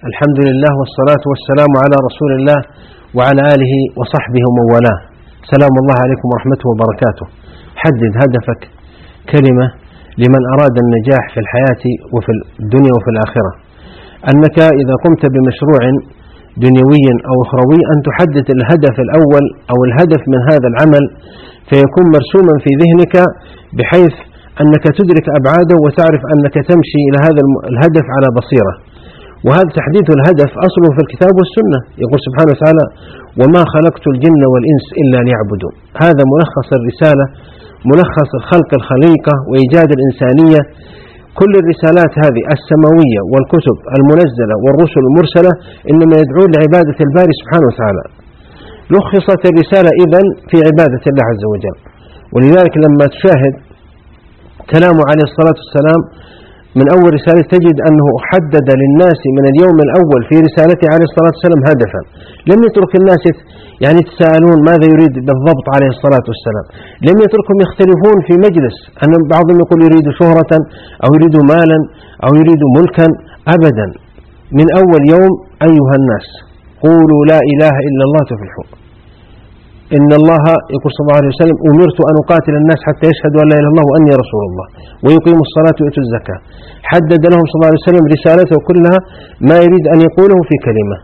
الحمد لله والصلاة والسلام على رسول الله وعلى آله وصحبه ومن والاه. سلام الله عليكم ورحمته وبركاته. حدد هدفك، كلمة لمن أراد النجاح في الحياة وفي الدنيا وفي الآخرة. أنك إذا قمت بمشروع دنيوي أو أخروي أن تحدد الهدف الأول أو الهدف من هذا العمل، فيكون مرسوما في ذهنك بحيث أنك تدرك أبعاده وتعرف أنك تمشي إلى هذا الهدف على بصيرة. وهذا تحديد الهدف أصله في الكتاب والسنة. يقول سبحانه وتعالى: وما خلقت الجن والإنس إلا ليعبدون. هذا ملخص الرسالة، ملخص الخلق الخليقة وإيجاد الإنسانية. كل الرسالات هذه السماوية والكتب المنزلة والرسل المرسلة إنما يدعون لعبادة الباري سبحانه وتعالى. لخصت الرسالة إذن في عبادة الله عز وجل. ولذلك لما تشاهد كلامه عليه الصلاة والسلام من أول رسالة تجد أنه حدد للناس من اليوم الأول في رسالته عليه الصلاة والسلام هدفا. لم يترك الناس يتساءلون ماذا يريد بالضبط عليه الصلاة والسلام. لم يتركهم يختلفون في مجلس، أن بعضهم يقول يريد شهرة أو يريد مالا أو يريد ملكا. أبدا، من أول يوم: أيها الناس قولوا لا إله إلا الله تفلحوا. إن الله يقول صلى الله عليه وسلم: أمرت أن أقاتل الناس حتى يشهدوا أن لا إله إلا الله وأني رسول الله ويقيموا الصلاة ويؤتوا الزكاة. حدد لهم صلى الله عليه وسلم رسالته كلها ما يريد أن يقوله في كلمة.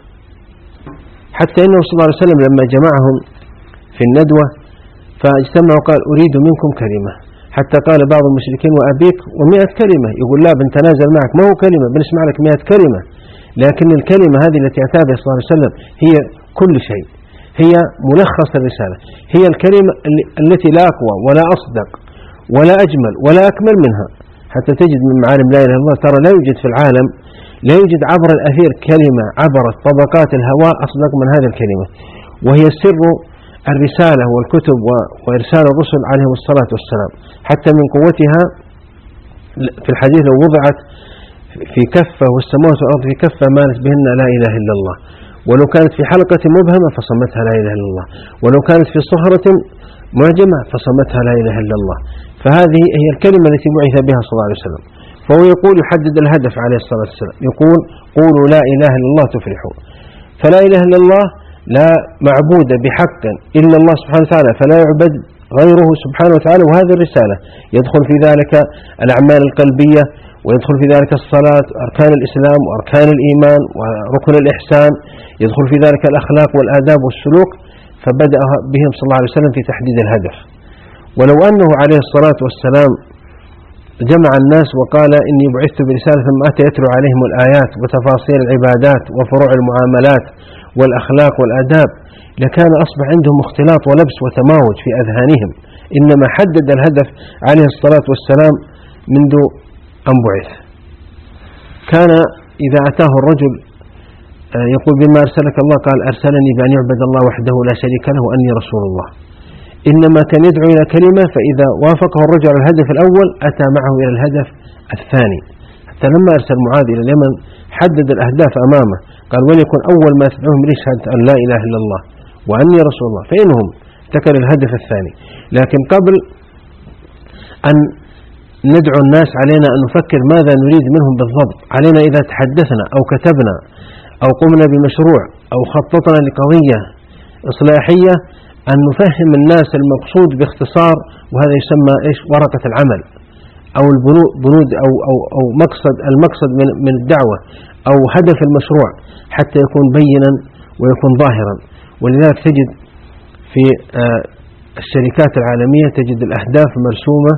حتى إنه صلى الله عليه وسلم لما جمعهم في الندوة فاجتمعوا وقال: أريد منكم كلمة. حتى قال بعض المشركين: وأبيك و100 كلمة. يقول: لا، بنتنازل معك، ما هو كلمة، بنسمع لك 100 كلمة. لكن الكلمة هذه التي أتى بها صلى الله عليه وسلم هي كل شيء، هي ملخص الرسالة، هي الكلمة التي لا أقوى ولا أصدق ولا أجمل ولا أكمل منها. حتى تجد من معالم لا إله إلا الله، ترى لا يوجد في العالم، لا يوجد عبر الأثير كلمة عبرت طبقات الهواء أصدق من هذه الكلمة. وهي سر الرسالة والكتب وإرسال الرسل عليهم الصلاة والسلام. حتى من قوتها في الحديث: لو وضعت في كفة والسماوات والأرض في كفة مالت بهن لا إله إلا الله. ولو كانت في حلقة مبهمة فصمتها لا إله إلا الله. ولو كانت في صخرة معجمة فصمتها لا إله إلا الله. فهذه هي الكلمة التي بعث بها صلى الله عليه وسلم. فهو يقول يحدد الهدف عليه الصلاة والسلام، يقول: قولوا لا إله إلا الله تفلحوا. فلا إله إلا الله، لا معبود بحق إلا الله سبحانه وتعالى، فلا يعبد غيره سبحانه وتعالى. وهذه الرسالة يدخل في ذلك الأعمال القلبية، ويدخل في ذلك الصلاة، أركان الإسلام وأركان الإيمان وركن الإحسان، يدخل في ذلك الأخلاق والآداب والسلوك. فبدأ بهم صلى الله عليه وسلم في تحديد الهدف. ولو أنه عليه الصلاة والسلام جمع الناس وقال: إني بعثت برسالة، ثم أتى يتلو عليهم الآيات وتفاصيل العبادات وفروع المعاملات والأخلاق والآداب، لكان أصبح عندهم اختلاط ولبس وتماوج في أذهانهم. إنما حدد الهدف عليه الصلاة والسلام منذ أن بعث. كان إذا أتاه الرجل يقول: بما أرسلك الله؟ قال: أرسلني بأن يعبد الله وحده لا شريك له وأني رسول الله. إنما كان يدعو إلى كلمة، فإذا وافقه الرجل على الهدف الأول أتى معه إلى الهدف الثاني. حتى لما أرسل معاذ إلى اليمن حدد الأهداف أمامه، قال: وليكن أول ما تدعوهم إليه شهادة أن لا إله إلا الله وأني رسول الله. فإنهم ذكر الهدف الثاني. لكن قبل أن ندعو الناس علينا أن نفكر ماذا نريد منهم بالضبط. علينا إذا تحدثنا أو كتبنا أو قمنا بمشروع أو خططنا لقضية إصلاحية أن نفهم الناس المقصود باختصار. وهذا يسمى ورقة العمل أو البنود أو المقصد من الدعوة أو هدف المشروع، حتى يكون بينا ويكون ظاهرا. ولذلك تجد في الشركات العالمية تجد الأهداف مرسومة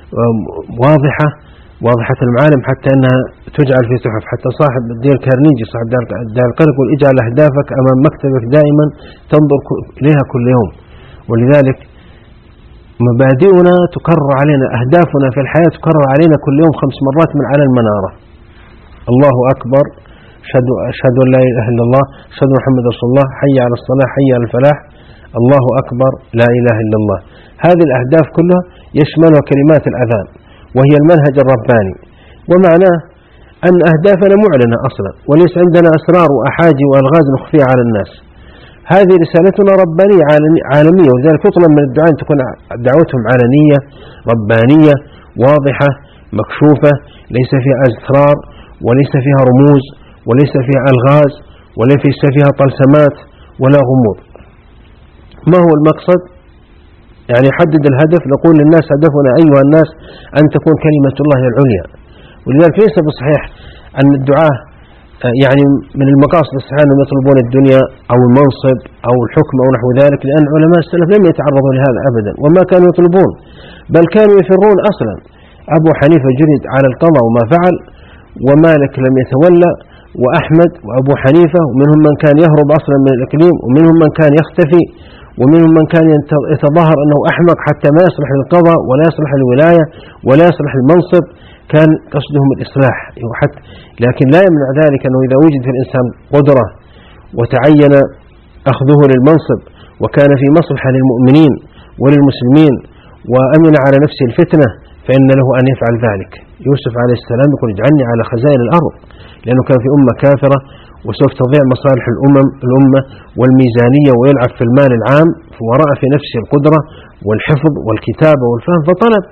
واضحة المعالم، حتى أنها تجعل في تحف. حتى صاحب ديل كارنيجي صاحب دار القلق يقول: اجعل أهدافك أمام مكتبك دائما تنظر إليها كل يوم. ولذلك مبادئنا تكرر علينا، أهدافنا في الحياة تكرر علينا كل يوم 5 مرات من على المنارة: الله أكبر، أشهد أن لا إله إلا الله، أشهد أن محمد رسول الله، حي على الصلاة، حي على الفلاح، الله أكبر، لا إله إلا الله. هذه الأهداف كلها يشملها كلمات الأذان، وهي المنهج الرباني. ومعناه أن أهدافنا معلنة أصلا، وليس عندنا أسرار وأحاجي وألغاز نخفيها على الناس. هذه رسالتنا ربانية عالمية. ولذلك يطلب من الدعاء أن تكون دعوتهم علنية ربانية واضحة مكشوفة، ليس فيها أسرار وليس فيها رموز وليس فيها ألغاز وليس فيها طلسمات ولا غموض. ما هو المقصد؟ يعني حدد الهدف، نقول للناس هدفنا أيها الناس أن تكون كلمة الله العليا. ولذلك ليس بصحيح أن الدعاة يعني من المقاصد الصحيحة أنهم يطلبون الدنيا أو المنصب أو الحكم أو نحو ذلك، لأن علماء السلف لم يتعرضوا لهذا أبدا وما كانوا يطلبون، بل كانوا يفرون أصلا. أبو حنيفة جلد على القضاء وما فعل، ومالك لم يتولى، وأحمد وأبو حنيفة، ومنهم من كان يهرب أصلا من الإقليم، ومنهم من كان يختفي، ومنهم من كان يتظاهر أنه أحمق حتى ما يصلح للقضاء ولا يصلح للولاية ولا يصلح للمنصب، كان قصدهم الإصلاح. لكن لا يمنع ذلك أنه إذا وجد في الإنسان قدرة وتعين أخذه للمنصب وكان في مصلحة للمؤمنين وللمسلمين وأمن على نفسه الفتنة فإن له أن يفعل ذلك. يوسف عليه السلام يقول اجعلني على خزائن الأرض، لأنه كان في أمة كافرة وسوف تضيع مصالح الأمة والميزانية ويلعب في المال العام، ورأى في نفسه القدرة والحفظ والكتابة والفهم فطلب،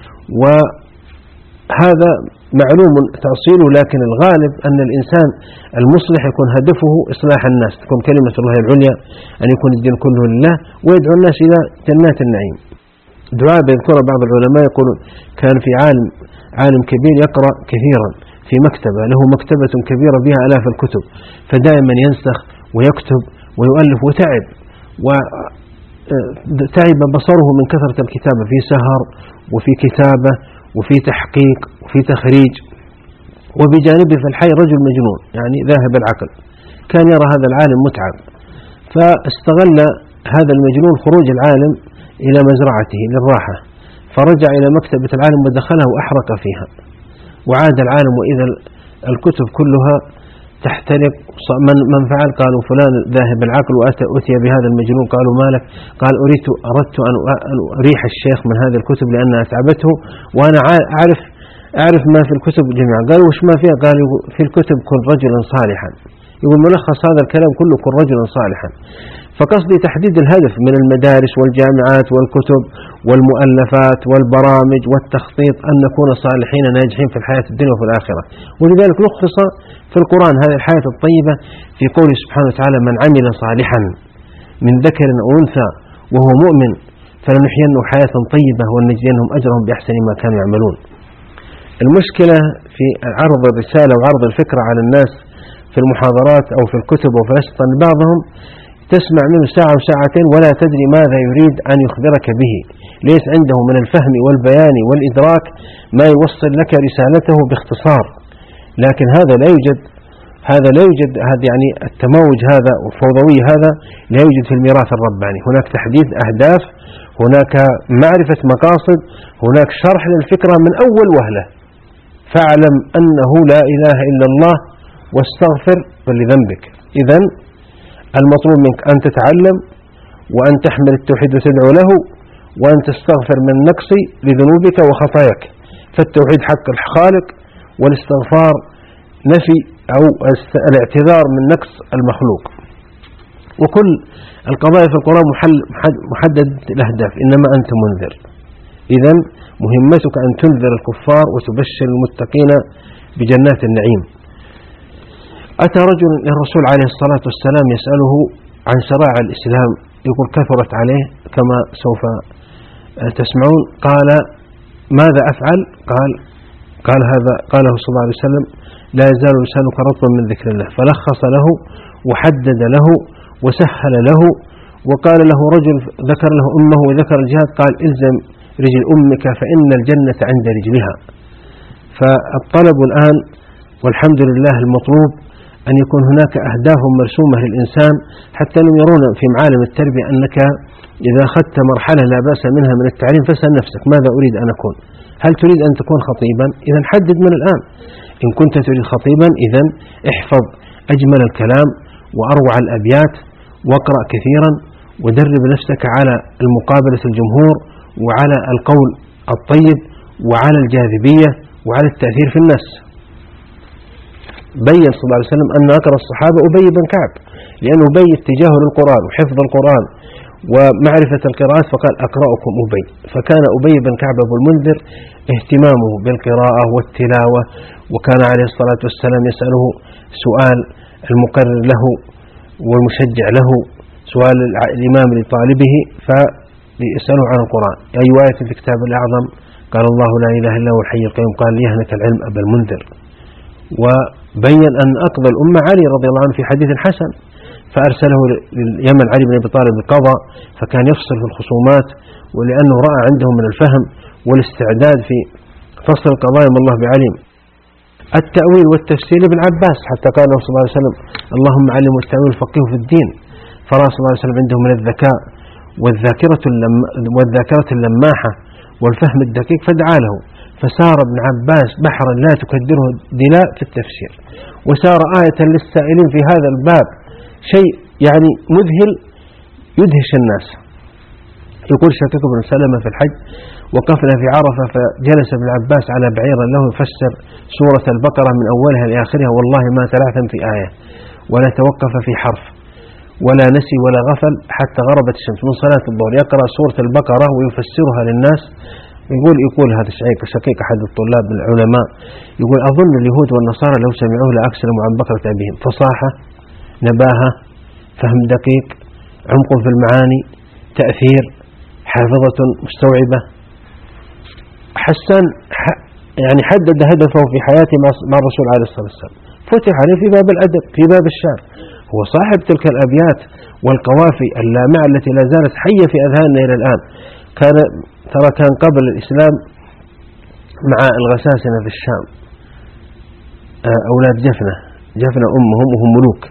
وهذا معلوم تأصيله. لكن الغالب أن الإنسان المصلح يكون هدفه إصلاح الناس، تكون كلمة الله العليا، أن يكون الدين كله لله ويدعو الناس إلى جنات النعيم. دعاء يذكر بعض العلماء يقولون كان في عالم كبير يقرأ كثيرا في مكتبة له مكتبة كبيرة بها آلاف الكتب، فدائما ينسخ ويكتب ويؤلف، وتعب بصره من كثرة الكتابة، في سهر وفي كتابة وفي تحقيق وفي تخريج. وبجانبه في الحي رجل مجنون يعني ذاهب العقل، كان يرى هذا العالم متعب، فاستغل هذا المجنون خروج العالم إلى مزرعته للراحة، فرجع إلى مكتبة العالم ودخلها وأحرق فيها، وعاد العالم وإذا الكتب كلها تحترق. من فعل؟ قالوا فلان ذاهب العقل وأتي بهذا المجنون. قالوا مالك؟ قال أردت أن أريح الشيخ من هذه الكتب لأنها تعبته، وأنا أعرف ما في الكتب جميعا. قالوا وش ما فيها؟ قالوا في الكتب كن رجلا صالحا. يقول ملخص هذا الكلام كله كن رجلا صالحا. فقصدي تحديد الهدف من المدارس والجامعات والكتب والمؤلفات والبرامج والتخطيط أن نكون صالحين ناجحين في الحياة الدنيا وفي الآخرة. ولذلك لخص في القرآن هذه الحياة الطيبة في قوله سبحانه وتعالى من عمل صالحا من ذكر أو أنثى وهو مؤمن فلنحيينه حياة طيبة ولنجزينهم أجرهم بأحسن ما كانوا يعملون. المشكلة في عرض الرسالة وعرض الفكرة على الناس في المحاضرات أو في الكتب وفي الأشرطة أن بعضهم تسمع منه ساعة وساعتين ولا تدري ماذا يريد أن يخبرك به، ليس عنده من الفهم والبيان والإدراك ما يوصل لك رسالته باختصار. لكن هذا لا يوجد هذا يعني التموج هذا والفوضوي هذا لا يوجد في الميراث الرباني. هناك تحديد أهداف، هناك معرفة مقاصد، هناك شرح للفكرة من أول وهلة. فاعلم أنه لا إله إلا الله واستغفر لذنبك. إذن المطلوب منك أن تتعلم وأن تحمل التوحيد وتدعو له وأن تستغفر من نقص لذنوبك وخطاياك. فالتوحيد حق الخالق، والاستغفار نفي أو الاعتذار من نقص المخلوق. وكل القضايا في القرآن محدد الأهداف، إنما أنت منذر. إذن مهمتك أن تنذر الكفار وتبشر المتقين بجنات النعيم. أتى رجل للرسول عليه الصلاة والسلام يسأله عن شرائع الإسلام، يقول كثرت عليه كما سوف تسمعون. قال ماذا أفعل؟ قاله صلى الله عليه وسلم لا يزال لسانك رطبا من ذكر الله. فلخص له وحدد له وسهل له، وقال له رجل ذكر له أمه وذكر الجهاد، قال إلزم رجل أمك فإن الجنة عند رجلها. فالطلب الآن والحمد لله المطلوب أن يكون هناك أهداف مرسومة للإنسان، حتى أنهم يرون في معالم التربية أنك إذا أخذت مرحلة لا بأس منها من التعليم فاسأل نفسك ماذا أريد أن أكون؟ هل تريد أن تكون خطيبا؟ إذن حدد من الآن. إن كنت تريد خطيبا إذن احفظ أجمل الكلام وأروع الأبيات واقرأ كثيرا ودرب نفسك على المقابلة الجمهور وعلى القول الطيب وعلى الجاذبية وعلى التأثير في الناس. بين صلى الله عليه وسلم أن أقرأ الصحابة أبي بن كعب، لأنه أبي اتجاهه للقرآن وحفظ القرآن ومعرفة القراءات، فقال أقرأكم أبي. فكان أبي بن كعب أبو المنذر اهتمامه بالقراءة والتلاوة، وكان عليه الصلاة والسلام يسأله سؤال المقرر له والمشجع له، سؤال الإمام لطالبه فيسأله عن القرآن. أي آية في الكتاب الأعظم؟ قال الله لا إله إلا هو الحي القيوم. قال ليهنك العلم أبا المنذر. وبين أن أقضى الأمة علي رضي الله عنه في حديث حسن، فأرسله لليمن علي بن أبي طالب القضاء، فكان يفصل في الخصومات، ولأنه رأى عندهم من الفهم والاستعداد في فصل القضايا ما الله بعليم. التأويل والتفسير ابن عباس، حتى قال صلى الله عليه وسلم اللهم علم التأويل فقهه في الدين. فرأى صلى الله عليه وسلم عنده من الذكاء والذاكرة اللماحة والفهم الدقيق فدعا له، فسار ابن عباس بحرا لا تكدره دلاء في التفسير، وسار آية للسائلين في هذا الباب، شيء يعني مذهل يدهش الناس. يقول شقيق بن سلمة في الحج وقفنا في عرفة فجلس ابن عباس على بعير له يفسر سورة البقرة من أولها لآخرها، والله ما تلعثم في آية ولا توقف في حرف ولا نسي ولا غفل حتى غربت الشمس من صلاة الظهر، يقرأ سورة البقرة ويفسرها للناس. يقول هذا شقيق أحد الطلاب من العلماء، يقول أظن اليهود والنصارى لو سمعوه لأكسلموا عن بقرة أبيهم. فصاحة، نباهة، فهم دقيق، عمق في المعاني، تأثير، حافظة مستوعبة. حسان يعني حدد هدفه في حياته مع الرسول عليه الصلاة والسلام، فتح عليه في باب الأدب، في باب الشعر. هو صاحب تلك الأبيات والقوافي اللامعة التي لا زالت حية في أذهاننا إلى الآن. كان قبل الإسلام مع الغساسنة في الشام أولاد جفنة أمهم وهم ملوك،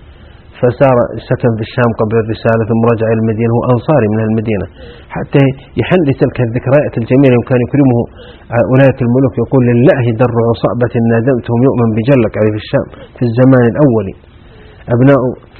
فسار سكن في الشام قبل الرسالة ثم رجع إلى المدينة، هو أنصاري من المدينة، حتى يحن لتلك الذكريات الجميلة وكان يكرمه أولئك الملوك. يقول لله در عصابة نادمتهم يؤمن بجلك عليه في الشام في الزمان الأولي. أبناء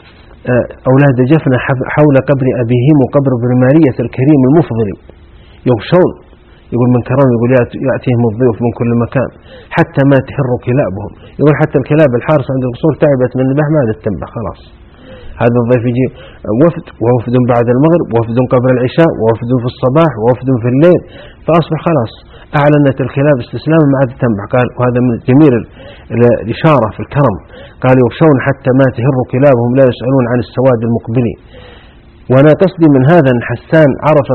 أولاد جفنة حول قبر أبيهم وقبر ابن مارية الكريم المفضل يغشون، يقول من كرم، يقول يأتيهم الضيوف من كل مكان حتى ما تحر كلابهم. يقول حتى الكلاب الحارس عند القصور تعبت من النبح ما تتنبح خلاص. هذا الضيف يجي وفد، ووفد بعد المغرب، ووفد قبل العشاء، ووفد في الصباح، ووفد في الليل، فأصبح خلاص أعلنت الكلاب استسلاما ما عاد تتنبح. قال وهذا من جميل الإشارة في الكرم. قال يغشون حتى ما تهر كلابهم لا يسألون عن السواد المقبلين. وأنا قصدي من هذا أن حسان عرف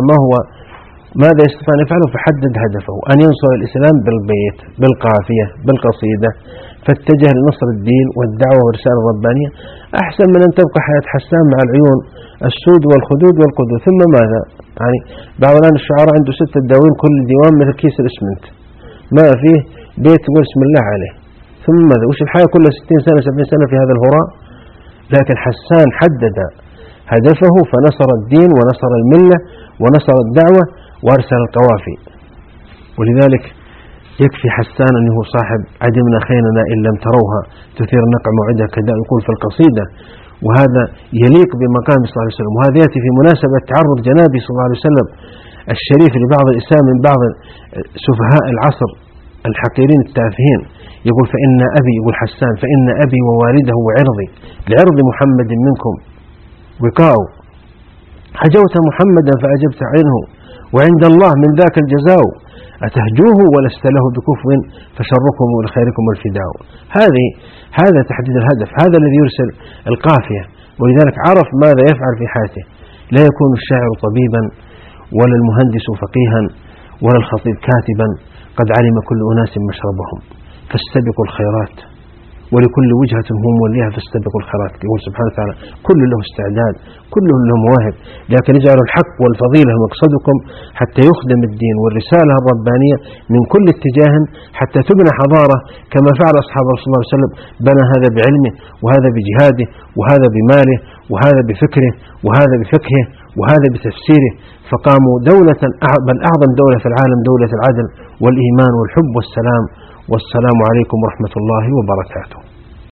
ماذا يستطيع أن يفعله فحدد هدفه أن ينصر الإسلام بالبيت بالقافية بالقصيدة، فاتجه لنصر الدين والدعوة والرسالة الربانية أحسن من أن تبقى حياة حسان مع العيون السود والخدود والقدود. ثم ماذا؟ يعني بعض الآن الشعراء عنده 6 دواوين كل ديوان مثل كيس الإسمنت ما فيه بيت يقول بسم الله عليه. ثم ماذا؟ وش الحياة كلها 60 سنة 70 سنة في هذا الهراء؟ لكن حسان حدد هدفه فنصر الدين ونصر الملة ونصر الدعوة وارسل القوافي. ولذلك يكفي حسان أنه صاحب عدمنا خيننا إن لم تروها تثير نقع موعدها كداء، يقول في القصيدة، وهذا يليق بمقام صلى الله عليه وسلم. وهذا يأتي في مناسبة تعرض جنابي صلى الله عليه وسلم الشريف لبعض الإسلام من بعض سفهاء العصر الحقيرين التافهين. يقول فإن أبي، يقول حسان فإن أبي ووالده وعرضي لعرض محمد منكم وقاء، حجوت محمدا فأجبت عنه وعند الله من ذاك الجزاء، أتهجوه ولست له بكفو فشركم ولخيركم الفداء. هذا تحديد الهدف، هذا الذي يرسل القافية. ولذلك عرف ماذا يفعل في حياته. لا يكون الشاعر طبيبا ولا المهندس فقيها ولا الخطيب كاتبا، قد علم كل أناس مشربهم فاستبقوا الخيرات ولكل وجهة هم وليها فاستبقوا الخيرات. يقول سبحانه وتعالى كل له استعداد، كل له مواهب، لكن اجعلوا الحق والفضيلة مقصدكم حتى يخدم الدين والرسالة الربانية من كل اتجاه حتى تبنى حضارة كما فعل أصحاب رسول الله صلى الله عليه وسلم. بنى هذا بعلمه وهذا بجهاده وهذا بماله وهذا بفكره وهذا بفقهه وهذا بتفسيره، فقاموا دولة بل أعظم دولة في العالم، دولة العدل والإيمان والحب والسلام. والسلام عليكم ورحمة الله وبركاته.